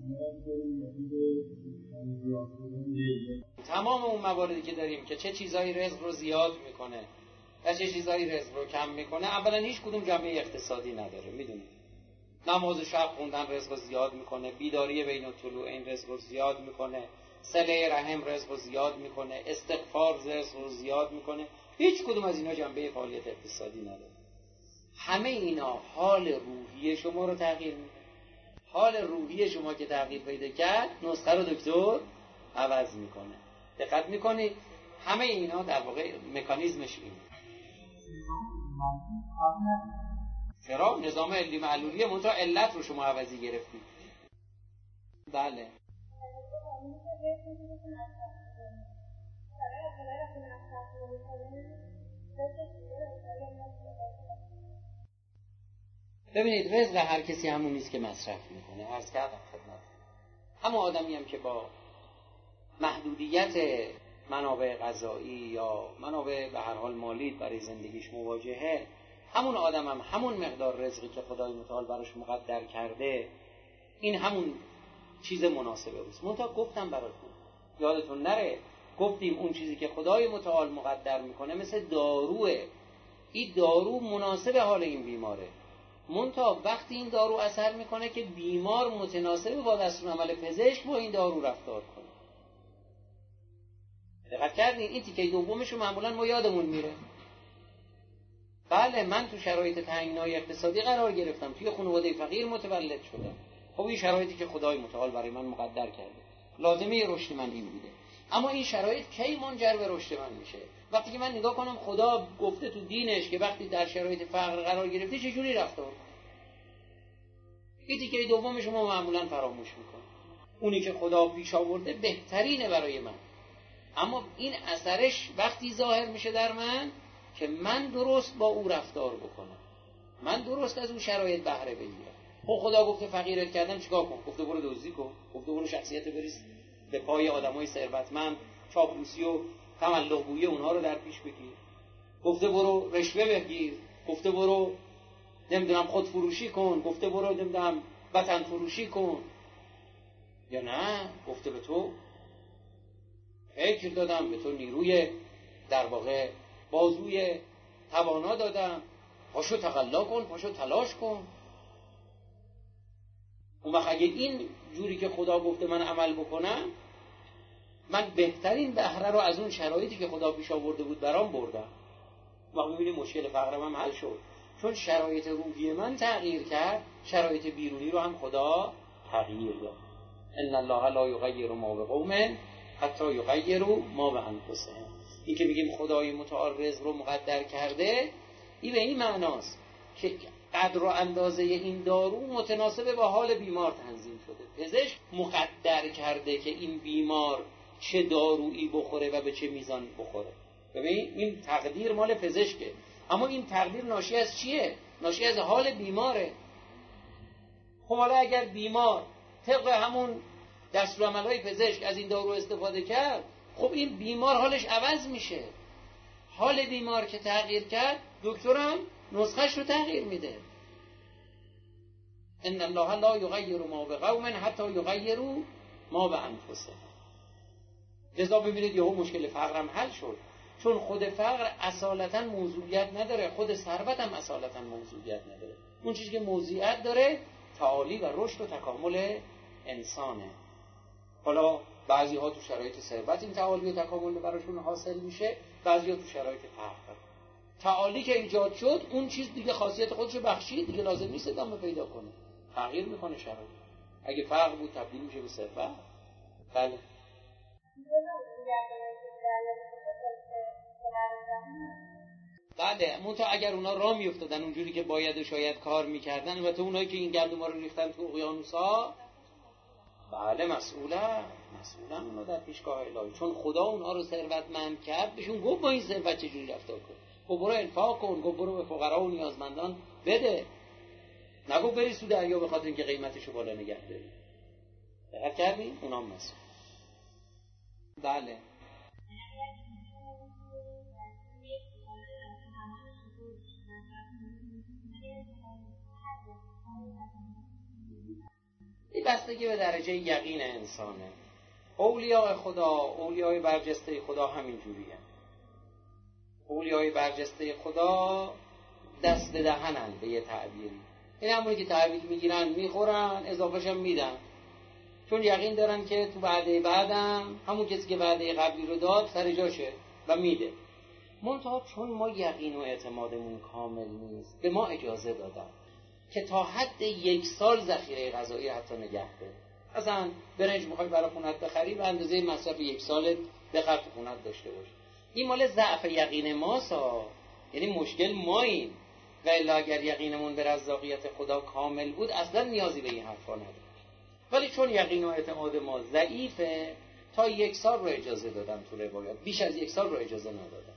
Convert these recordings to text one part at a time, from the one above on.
تمام اون مواردی که داریم که چه چیزایی رزق رو زیاد میکنه و چه چیزایی رزق رو کم میکنه، اولا هیچ کدوم جنبه اقتصادی نداره. میدونید نماز شب خوندن رزق رو زیاد میکنه، بیداری بین الطلوعین رزق رو زیاد میکنه، صله رحم رزق رو زیاد میکنه، استغفار رزق رو زیاد میکنه. هیچ کدوم از اینا جنبه فعالیت اقتصادی نداره. همه اینا حال روحی شما رو تغییر میده. حال روحی شما که تغییر پیدا کرد، نسخه رو دکتر عوض میکنه. دقت میکنید؟ همه اینا در واقع مکانیزمش اینه. چرا؟ نظام علی معلولیه، منتها علت رو شما عوضی گرفتید. بله. ببینید رزق هر کسی همون نیست که مصرف میکنه. عرض کردم خدمت همون آدمی هم که با محدودیت منابع غذایی یا منابع به هر حال مالی برای زندگیش مواجهه، همون آدم هم همون مقدار رزقی که خدای متعال براش مقدر کرده، این همون چیز مناسبه است. منتها گفتم براتون، یادتون نره، گفتیم اون چیزی که خدای متعال مقدر میکنه مثل داروه. این دارو مناسب حال این بیماره، منتها وقتی این دارو اثر میکنه که بیمار متناسب با دستورالعمل پزشک با این دارو رفتار کنه. دقت کردین؟ این تیکه دومش رو معمولا ما یادمون میره. بله من تو شرایط تنگنای اقتصادی قرار گرفتم، توی خانواده فقیر متولد شدم. خب این شرایطی که خدای متعال برای من مقدر کرده، لازمه رشد من این بوده. اما این شرایط کی منجر به رشد من میشه؟ وقتی که من نگاه کنم خدا گفته تو دینش که وقتی در شرایط فقر قرار گرفتی چجوری رفتار کنی. این تیکه دومش ما معمولا فراموش میکنیم. اونی که خدا پیش آورده بهترینه برای من، اما این اثرش وقتی ظاهر میشه در من که من درست با او رفتار بکنم، من درست از اون شرایط بهره بگیرم. خب خدا گفته فقیرت کردم چیکار کن؟ گفته برو دزدی کن، گفته برو شخصیت بریز به پای آدمای ثروتمند، چاپلوسی و تملق‌گویی اونها رو در پیش بگیر، گفته برو رشوه بگیر، گفته برو نمیدونم خود فروشی کن، گفته برو نمیدونم وطن فروشی کن. یا نه، گفته به تو فکر دادم، به تو نیروی در واقع بازوی توانا دادم، پاشو تقلا کن، پاشو تلاش کن. اون وقت اگه این جوری که خدا گفته من عمل بکنم، من بهترین بهره رو از اون شرایطی که خدا پیش آورده بود برام بردم. ما می‌بینیم مشکل فقرم هم حل شد، چون شرایط روحی من تغییر کرد، شرایط بیرونی رو هم خدا تغییر داد. ان الله لا یغیر ما بقوم حتی یغیروا ما بانفسهم. این که میگیم خدای متعال رزق رو مقدر کرده، این به این معناست که قدر و اندازه این دارو متناسب با حال بیمار تنظیم شده. پزشک مقدر کرده که این بیمار چه دارویی بخوره و به چه میزان بخوره. ببین این تقدیر مال پزشکه، اما این تقدیر ناشی از چیه؟ ناشی از حال بیماره. خب حالا اگر بیمار طبق همون دستورالعمل‌های پزشک از این دارو استفاده کرد، خب این بیمار حالش عوض میشه. حال بیمار که تغییر کرد، دکترم نسخه‌اش رو تغییر میده. ان الله لا یغیر ما بقوم حتی یغیروا ما بانفسهم. لذا ببینید یهو مشکل فقرم حل شد، چون خود فقر اصالتا موضوعیت نداره، خود ثروت هم اصالتا موضوعیت نداره. اون چیزی که موضوعیت داره تعالی و رشد و تکامل انسانه. حالا بعضی ها تو شرایط ثروت این تعالی و تکامل براشون حاصل میشه، بعضی ها تو شرایط فقر. تعالی که ایجاد شد، اون چیز دیگه خاصیت خودشو بخشید، دیگه لازم نیست ادامه پیدا کنه، تغییر میکنه شرایط. اگه فقر بود تبدیل میشه به ثروت. بله. بله، منتها اگر اونا راه میافتادن اونجوری که باید و شاید کار میکردن، البته اونایی که این گندما رو ریختن تو اقیانوس‌ها، بله مسئولن اونا در پیشگاه الهی، چون خدا اونها رو ثروتمند کرد، بهشون گفت با این ثروت چجوری رفتار کن. گفت برو انفاق کن، گفت برو به فقرا و نیازمندان بده، نگفت بری تو دریا به خاطر اینکه قیمتشو بالا نگه داری. دقت کردین؟ اونا هم مسئول. بله. این بستگی به درجه یقین انسانه. اولیاء خدا، اولیای برجسته خدا همین جوریه. اولیای برجسته خدا دست به دهنن به یه تعبیری. این همونی که تحویل میگیرن میخورن، اضافه‌ش هم میدن، چون یقین دارن که تو وعده بعدم همون کسی که وعده قبلی رو داد سر جاشه و میده. منتها چون ما یقین و اعتمادمون کامل نیست، به ما اجازه دادن که تا حد 1 سال ذخیره غذایی حتی نگه داریم. مثلا برنج میخوای برای خونت بخری، به اندازه مصرف 1 سال بخر تو خونت داشته باش. این مال ضعف یقین ماست، یعنی مشکل ماییم. و الا اگر یقینمون به رزاقیت خدا کامل بود اصلا نیازی به این حرفا نداره. ولی چون یقین و اعتماد ما ضعیفه، تا 1 سال رو اجازه دادن تو روایات، بیش از 1 سال رو اجازه ندادن.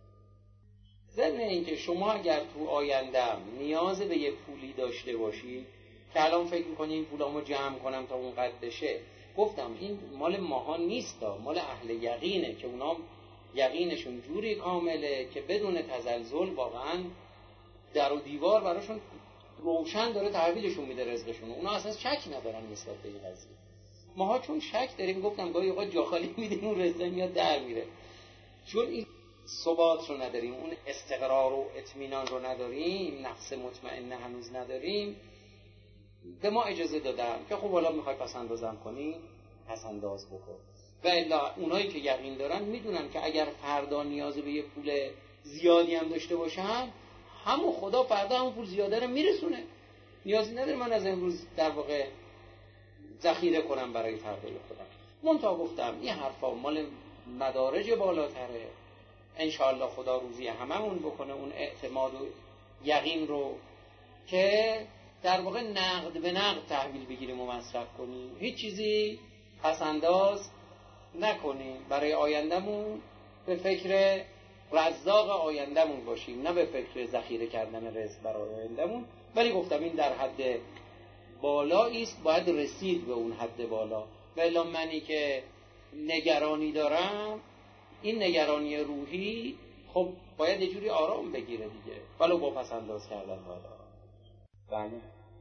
ضمن اینکه شما اگر تو آیندهم نیاز به یه پولی داشته باشی که الان فکر می‌کنی این پولامو جمع کنم تا اون قد بشه، گفتم این مال ماها نیست، مال اهل یقینه که اونا یقینشون جوری کامله که بدون تزلزل واقعاً در و دیوار براشون روشن داره تحویلشون میده رزقشون. اونا اصلا شک ندارن نسبت به این قضیه. ماها چون شک داریم، گفتم گاهی اوقات جا خالی میدیم اون رزق میاد در میره. چون این ثبات رو نداریم، اون استقرار و اطمینان رو نداریم، نفس مطمئنه هنوز نداریم، به ما اجازه دادن که خب حالا میخوای پس اندازم کنی پس انداز بکن. و الا اونایی که یقین دارن میدونن که اگر فردا نیاز به یه پول زیادی هم داشته باشن، همون خدا فردا همون پول زیاده رو میرسونه. نیازی نداره من از امروز در واقع ذخیره کنم برای فردای خودم. منتها گفتم این حرفا مال مدارج بالاتره. انشاءالله خدا روزی هممون بکنه اون اعتماد و یقین رو که در واقع نقد به نقد تحویل بگیریم و مصرف کنیم، هیچ چیزی پس انداز نکنیم، برای آیندمون به فکر رزاق آیندمون باشیم، نه به فکر ذخیره کردن رزق برای آیندمون. ولی گفتم این در حد بالایی است، باید رسید به اون حد بالا. و الا منی که نگرانی دارم، این نگرانی روحی خب باید یه جوری آرام بگیره دیگه، ولو با پس انداز کردن باید آرام. بله.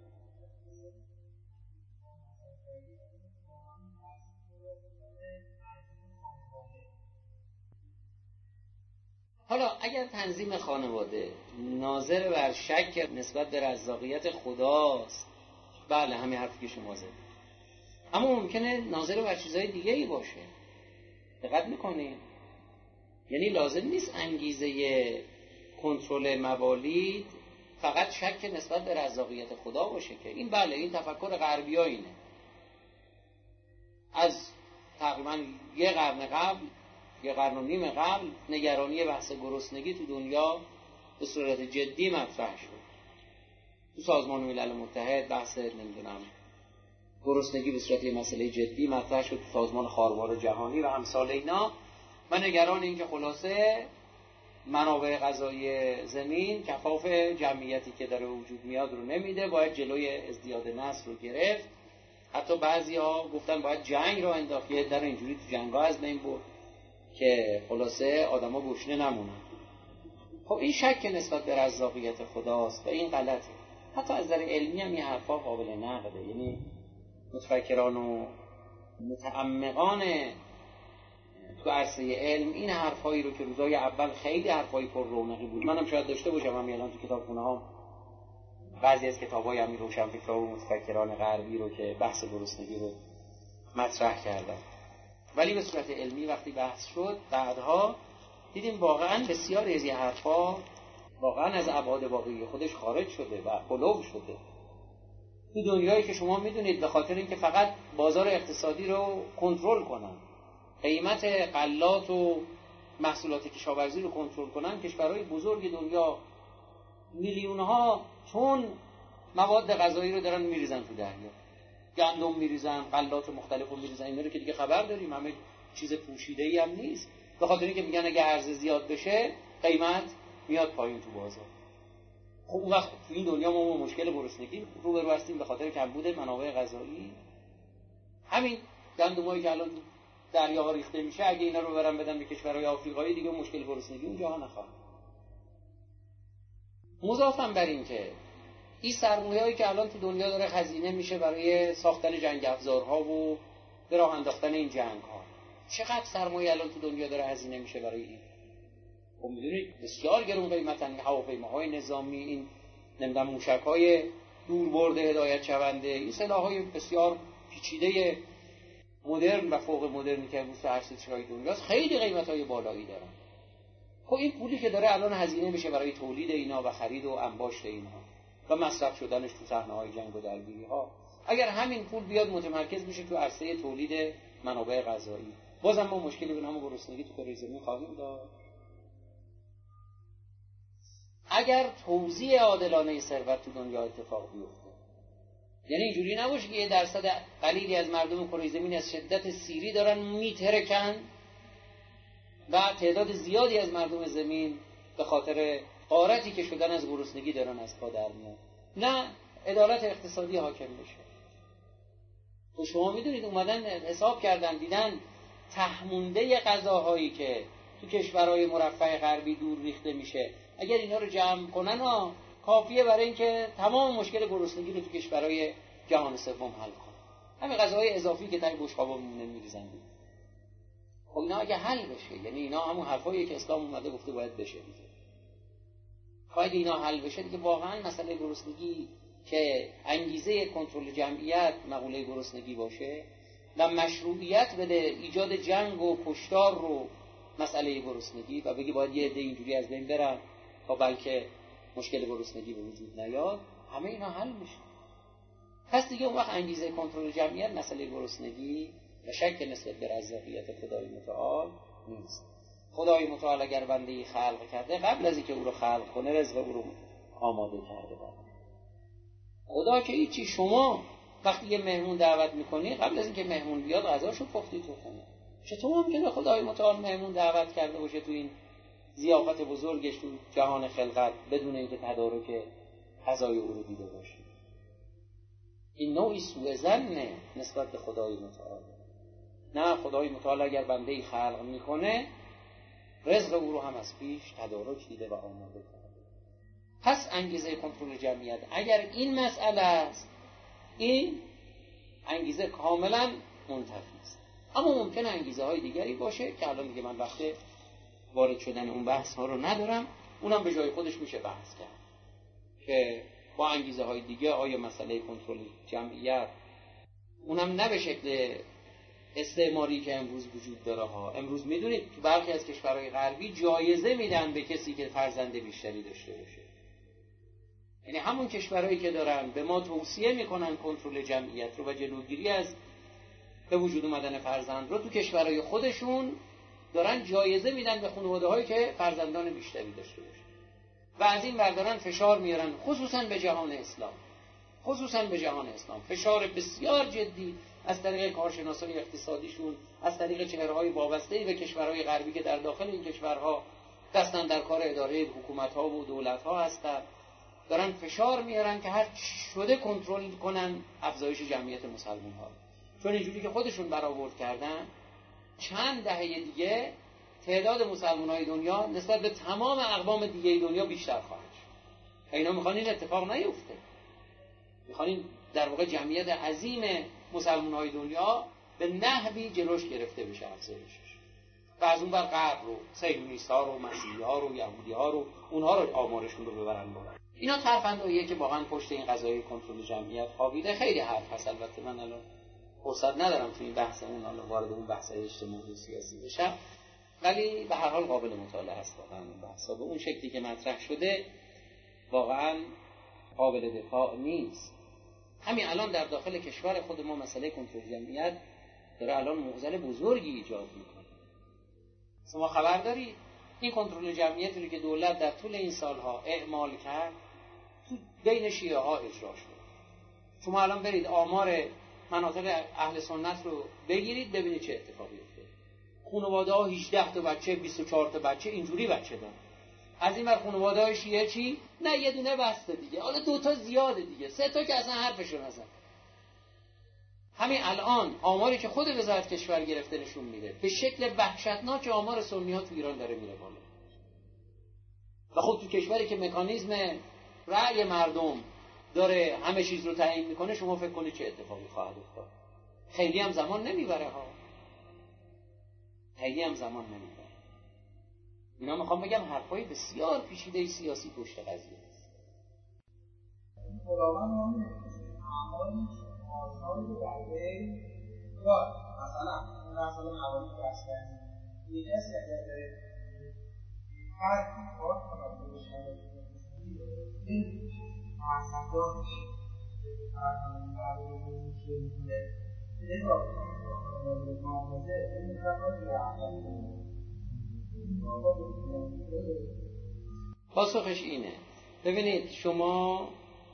حالا اگر تنظیم خانواده ناظر بر شک نسبت به رزاقیت خداست، بله همین حرفی که شما زدید، اما ممکنه ناظر بر چیزهای دیگه ای باشه. دقت میکنید؟ یعنی لازم نیست انگیزه کنترل موالید فقط شک نسبت به رزاقیت خدا باشه که این بله این تفکر غربی ها اینه. از تقریبا 1 قرن قبل، 1.5 قرن قبل، نگرانی بحث گرسنگی تو دنیا به صورت جدی مطرح شد. تو سازمان ملل متحد بحث نمیدونم گرسنگی به صورت یه مسئله جدی مطرح شد، تو سازمان خاروار جهانی و امثال اینا. و نگران این که خلاصه منابع غذایی زمین کفاف جمعیتی که داره وجود میاد رو نمیده، باید جلوی ازدیاد نسل رو گرفت. حتی بعضی‌ها گفتن باید جنگ رو انداخت، یه در اینجوری تو جنگ‌ها از بین برد که خلاصه آدم‌ها گشنه نمونن. خب این شک نسبت به رزاقیت خداست و این غلطه. حتی از نظر علمی هم این حرفا قابل نقده. یعنی متفکران و متعمقان تو عرصه علم این حرفایی رو که روزای اول خیلی حرفای پر رونقی بود، منم شاید داشته باشم، همین الان تو کتابخونه‌ها بعضی از کتاب‌های همین روشنفکران و متفکران غربی رو که بحث گرسنگی رو مطرح کردن، ولی به صورت علمی وقتی بحث شد بعدها دیدیم واقعا بسیاری از این حرفا واقعا از ابعاد واقعی خودش خارج شده و غلو شده. تو دنیایی که شما میدونید به خاطر اینکه فقط بازار اقتصادی رو کنترل کنن، قیمت غلات و محصولات کشاورزی رو کنترل کنن، کشورهای بزرگ دنیا میلیون‌ها تن مواد غذایی رو دارن میریزن تو دریا، گندم میریزن، غلات مختلف رو میریزن. اینا رو که دیگه خبر داریم، همه چیز پوشیده‌ای هم نیست، به خاطر اینکه میگن اگه عرضه زیاد بشه قیمت میاد پایین تو بازار. خب اون وقت تو این دنیا ما مشکل گرسنگی روبرو هستیم به خاطر کمبود منابع غذایی. همین گندمایی که الان دریاها ریخته میشه، اگه اینا رو برن بدن به کشورهای آفریقایی دیگه مشکل گرسنگی اونجا نخواهد. مضافاً بر این که این سرمایه‌ای که الان تو دنیا داره خزینه میشه برای ساختن جنگ افزارها و به راه انداختن این جنگ‌ها، چقدر سرمایه الان تو دنیا داره هزینه میشه برای این؟ خب میدونید بسیار گرون قیمتن هواپیماهای نظامی، این نمیدونم موشک‌های دور برده هدایت شونده، این سلاح‌های بسیار پیچیده مدرن و فوق مدرنی که امروز تو ارزش‌های دنیاست خیلی قیمت‌های بالایی دارن. خب این پولی که داره الان هزینه میشه برای تولید اینا و خرید و انباشت اینها و مصرف شدنش تو صحنه‌های جنگ و درگیری‌ها، اگر همین پول بیاد متمرکز میشه تو عرصه تولید منابع غذایی، بازم ما مشکلی به نام گرسنگی تو کره زمین خواهیم داشت. اگر توزیع عادلانه ثروت تو دنیا اتفاق بیفته، یعنی اینجوری نباشه که 1% قلیلی از مردم کره زمین از شدت سیری دارن میترکن و تعداد زیادی از مردم زمین به خاطر غارتی که شدن از گرسنگی دارن از پا در میان. نه، عدالت اقتصادی حاکم بشه. تو شما میدونید اومدن حساب کردن دیدن تهمونده غذاهایی که تو کشورهای مرفه غربی دور ریخته میشه، اگر اینا رو جمع کنن کافیه برای اینکه تمام مشکل گرسنگی رو تو کشورهای جهان سوم حل کنن. همین غذاهای اضافی که تای بشقابا میریزن. خب اینا اگه حل بشه، یعنی اینا همون حرفایی که اسلام اومده گفته باید بشه، اگه اینا حل بشه دیگه واقعا مسئله گرسنگی که انگیزه کنترل جمعیت مقوله گرسنگی باشه و مشروعیت بده ایجاد جنگ و کشتار رو مسئله گرسنگی و بگی باید یه عده اینجوری از بین برن تا بلکه مشکل گرسنگی به وجود نیاد، همه اینا حل میشه. پس دیگه اون وقت انگیزه کنترل جمعیت مسئله گرسنگی و شک نسبت به رزاقیت خدای متعال نیست. خدای متعال اگر بنده‌ای خلق کرده قبل از اینکه او رو خلق کنه رزق او رو آماده کرده. خدا که هیچی، شما وقتی یه مهمون دعوت میکنی قبل از اینکه مهمون بیاد غذاشو پختی تو خونه. چطور ممکنه خدای متعال مهمون دعوت کرده باشه تو این ضیافت بزرگش تو جهان خلقت بدون اینکه تدارک غذای او رو دیده باشه؟ این نوعی سوء ظن نسبت به خدای متعال. نه، خدای متعال اگر بنده‌ای خلق میکنه رزق او رو هم از پیش تدارک دیده و آماده کرده. پس انگیزه کنترل جمعیت اگر این مسئله است، این انگیزه کاملا منتفی است. اما ممکنه انگیزه های دیگری باشه که الان دیگه من وقت وارد شدن اون بحث ها رو ندارم، اونم به جای خودش میشه بحث کرد که با انگیزه های دیگه آیا مسئله کنترل جمعیت اونم نه به شکل استعماری که امروز وجود داره ها. امروز میدونید تو برخی از کشورهای غربی جایزه میدن به کسی که فرزند بیشتری داشته باشه. یعنی همون کشورهایی که دارن به ما توصیه میکنن کنترل جمعیت رو و جلوگیری از به وجود اومدن فرزند رو، تو کشورهای خودشون دارن جایزه میدن به خانواده‌هایی که فرزندان بیشتری داشته باشه و از این بردارن فشار میارن، خصوصا به جهان اسلام فشار بسیار جدی از طریق کارشناسان اقتصادیشون، از طریق چهره‌های وابسته‌ای به کشورهای غربی که در داخل این کشورها دستن در کار اداره حکومت‌ها و دولت‌ها هستن، دارن فشار میارن که هر شده کنترل کنن افزایش جمعیت مسلمان‌ها. چون اینجوری که خودشون برآورد کردن چند دهه دیگه تعداد مسلمان‌های دنیا نسبت به تمام اقوام دیگه دنیا بیشتر خواهد شد. اینا میخوان این اتفاق نیفته. میخوان این در واقع جمعیت عظیم مسلمان‌های دنیا به نحوی جلوش گرفته بشه افزایشش. و از اون بر غرب رو، صهیونیست‌ها رو، مسیحی‌ها رو، یهودی‌ها رو، اونها رو آمارشون رو ببرن بالا. اینا ترفنداییه که واقعا پشت این قضایه کنترل جمعیت خوابیده. خیلی حرف هست، البته من الان فرصت ندارم تو این بحثمون الان وارد اون بحث اجتماعی و سیاسی بشم، ولی به هر حال قابل مطالعه است واقعا این بحثا. به اون شکلی که مطرح شده واقعا قابل دفاع نیست. همین الان در داخل کشور خود ما مسئله کنترل جمعیت داره الان معضل بزرگی ایجاد میکنه. شما خبر دارید این کنترل جمعیتی رو که دولت در طول این سالها اعمال کرد تو بین شیعه ها اجرا شد. شما الان برید آمار مناطق اهل سنت رو بگیرید ببینید چه اتفاقی افتاد. خانواده ها 18 تا بچه، 24 تا بچه اینجوری بچه دارن. از این بر خانواده های شیعه چی؟ نه یه دونه بسته دیگه، حالا 2 تا زیاده دیگه، 3 تا که اصلا حرفشو نزن. همین الان آماری که خود وزارت کشور گرفته نشون میده به شکل وحشتناک آمار سنی‌ها تو ایران داره میره بالا. و خب تو کشوری که مکانیزم رأی مردم داره همه چیز رو تعیین میکنه، شما فکر کنید چه اتفاقی خواهد افتاد. خیلی هم زمان نمیبره ها، خیلی هم زمان نمیبره. اینا میخوام بگم حرفای بسیار پیچیده سیاسی پشت قضیه است. خداوند ما می‌دونیم اعمالی آثاری رو در بین داره. مثلا اون مثلا حوالی بسیاری این کسی اگر به هر کار کنم به شرایط این مقصدانش هر که می‌کنه نگاه مغازه این کار پاسخش اینه. ببینید شما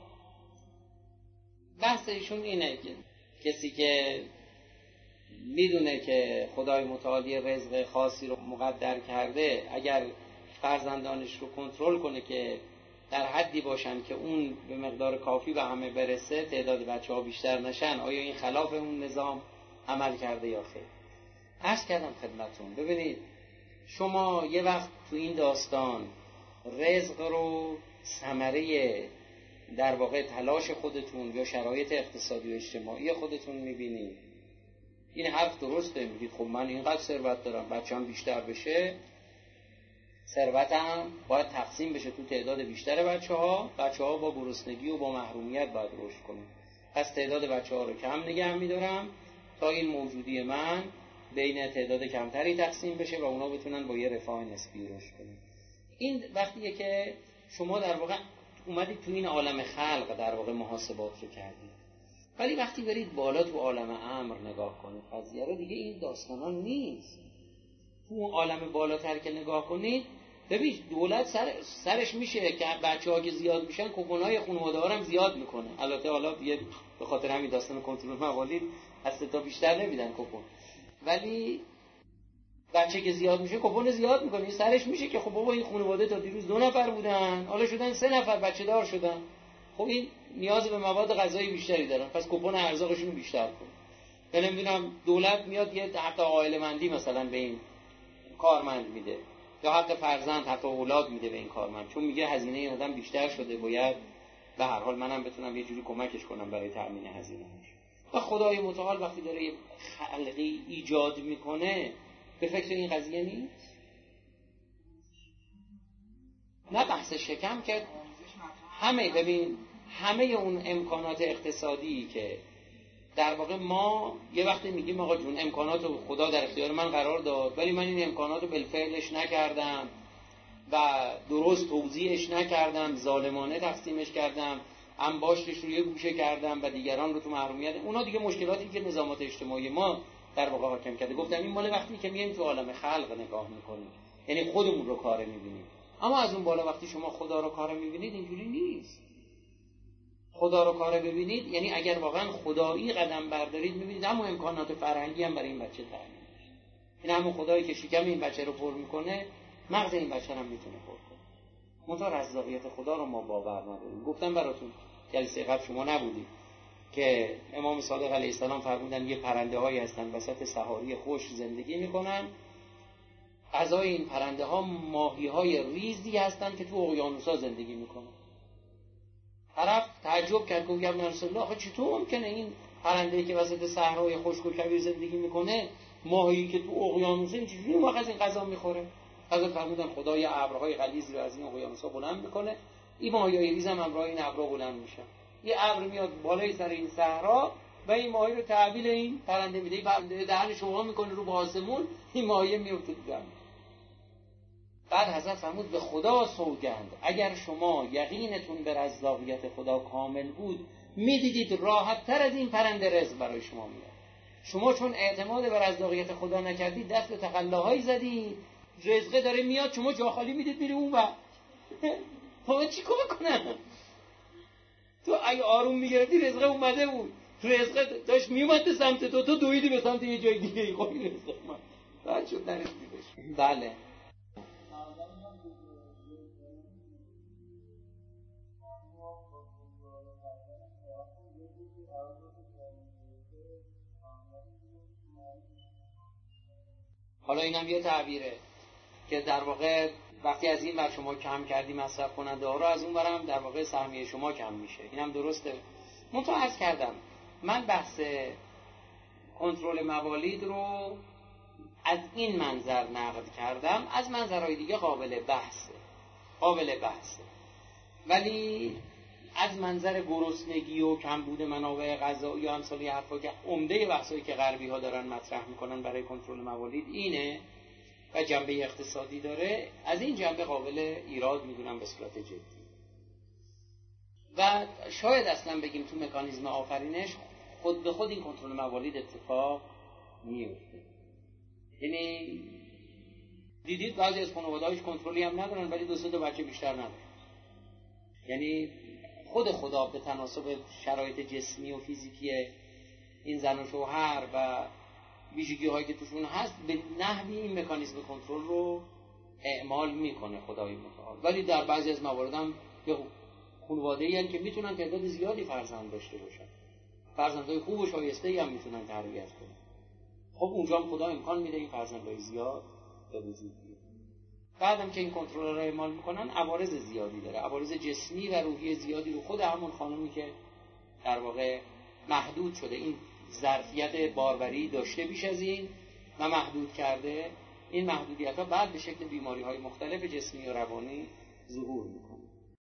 بحث ایشون اینه که کسی که میدونه که خدای متعالی رزق خاصی رو مقدر کرده، اگر فرزندانش رو کنترل کنه که در حدی باشن که اون به مقدار کافی به همه برسه، تعداد بچه‌ها بیشتر نشن، آیا این خلاف اون نظام عمل کرده یا خیر؟ عرض کردم خدمتون. ببینید شما یه وقت تو این داستان رزق رو ثمره در واقع تلاش خودتون یا شرایط اقتصادی و اجتماعی خودتون میبینید. این حرف درسته، میگید خب من اینقدر ثروت دارم، بچه‌ام بیشتر بشه، ثروتم باید تقسیم بشه تو تعداد بیشتر بچه‌ها با گرسنگی و با محرومیت باید رشد کنه، پس تعداد بچه‌ها رو کم نگه می‌دارم تا این موجودی من بین تعداد کمتری تقسیم بشه و اونا بتونن با یه رفاه نسبی رشد کنن. این وقتیه که شما در واقع اومدید تو این عالم خلق در واقع محاسبات رو کردید. ولی وقتی برید بالا تو عالم امر نگاه کنید قضیه رو، دیگه این داستانا نیست. تو عالم بالاتر که نگاه کنید، ببین دولت سرش میشه که بچه‌ها که زیاد میشن کوپن‌های خانواده‌ها هم زیاد میکنه. البته حالا دیگه به خاطر همین داستان کنترل موالید از تا بیشتر نمیدن کوپن، ولی بچه که زیاد میشه کوپن زیاد میکنه. این سرش میشه که خب بابا این خانواده تا دیروز 2 نفر بودن حالا شدن 3 نفر بچه دار شدن، خب این نیاز به مواد غذایی بیشتری دارن، پس کوپن ارزاقشون رو بیشتر کن. من نمیدونم دولت میاد یه حق عائله مندی مثلا به این کارمند میده، یا حق فرزند، حق اولاد میده به این کارمند، چون میگه هزینه این آدم بیشتر شده، باید به هر حال منم بتونم یه جوری کمکش کنم برای تامین هزینه‌اش. و خدای متعال وقتی داره یه خلقی ایجاد میکنه به فکر این قضیه نیست. نه بحث شکم که همه اون امکانات اقتصادی که در واقع ما یه وقتی میگیم آقا جون امکانات رو خدا در اختیار من قرار داد ولی من این امکانات رو بالفعلش نکردم و درست توزیعش نکردم، ظالمانه تقسیمش کردم، انباشتش رو یه گوشه کردم و دیگران رو تو محرومیت، اونا دیگه مشکلاتی که نظامات اجتماعی ما در واقع حاکم کرده. گفتم این مال وقتی که میایم تو عالم خلق نگاه میکنیم، یعنی خودمون رو کار میبینیم. اما از اون بالا وقتی شما خدا رو کار میبینید اینجوری نیست. خدا رو کار ببینید یعنی اگر واقعا خدایی قدم بردارید میبینید همون امکانات فرهنگی هم برای این بچه تعیین میشه. این همون خدایی که شکم این بچه رو پر میکنه، مغز این بچه هم میتونه پر کنه. منتها رزاقیت خدا رو ما باور نداریم. گفتم براتون جلسه قبل شما نبودید که امام صادق علیه السلام فرمودن یه پرنده هایی هستن وسط صحاری خشک زندگی میکنن، غذای این پرنده ها ماهی های ریزی هستن که تو اقیانوس‌ها زندگی میکنن. طرف تعجب کرد گفت یا رسول الله آخه چطور ممکنه این پرنده‌ای که وسط صحرای خشک و کویر زندگی میکنه ماهی که تو اقیانوسه این چجوری اون وقت از این غذا میخوره؟ حضرت فرمودن خدا یه ابرهای غلیظ رو از این اقیانوس‌ها بلند میکنه، این ماهی‌های ریز هم همراه این ابرها بلند میشن، یه ابر میاد بالای سر این صحرا و این ماهی رو تحویل این پرنده میده، این پرنده دهنش شما میکنه رو به آسمون، این ماهی میفته تو زمین. بعد حضرت فرمود به خدا سوگند اگر شما یقینتون به رزاقیت خدا کامل بود میدیدید راحت تر از این پرنده رزق برای شما میاد. شما چون اعتماد به رزاقیت خدا نکردید دست به تقلاهایی زدید، رزقه داره میاد شما جا خالی میدید میری اون و تو چی کار کنم؟ تو اگه آروم میگرفتی رزقه اومده بود، رزقه داشت میومد به سمت تو دویدی به سمت یه جای دیگه. خب این رزقه اومد بعد شد نرسیدش. بله حالا اینم یه تعبیره که در واقع وقتی از این بر شما کم کردی مصرف کننده ها رو، از اون برم در واقع سهمیه شما کم میشه. اینم درسته. منتها عرض کردم من بحث کنترل موالید رو از این منظر نقد کردم، از منظرهای دیگه قابل بحثه. ولی از منظر گرسنگی و کمبود منابع غذایی و امثال حرفا که عمده بحثایی که غربی ها دارن مطرح میکنن برای کنترل موالید اینه و جنبه اقتصادی داره، از این جنبه قابل ایراد میدونم به صورت جدی. و شاید اصلا بگیم تو مکانیزم آفرینش خود به خود این کنترل موالید اتفاق میفته. یعنی دیدید بعضی از خانواده‌هاش کنترلی هم ندارن ولی 2-3 تا بچه بیشتر ندارن. یعنی خود خدا به تناسب شرایط جسمی و فیزیکی این زن و شوهر و ویژگی هایی که توشون هست به نحوی این مکانیزم کنترل رو اعمال میکنه خدای متعال. ولی در بعضی از موارد هم یه خانواده‌ای هستن که میتونن تعداد زیادی فرزند داشته باشن، فرزندای خوب و شایسته‌ای هم میتونن تربیت کنن. خب اونجا هم خدا امکان میده این فرزندای زیاد به وجود بیاد. بعدم که این کنترل رو اعمال میکنن عوارض زیادی داره، عوارض جسمی و روحی زیادی رو خود همون خانومی که در واقع محدود شده، این ظرفیت باروری داشته بیش از این و محدود کرده، این محدودیت‌ها بعد به شکل بیماری‌های مختلف جسمی و روانی ظهور میکنه.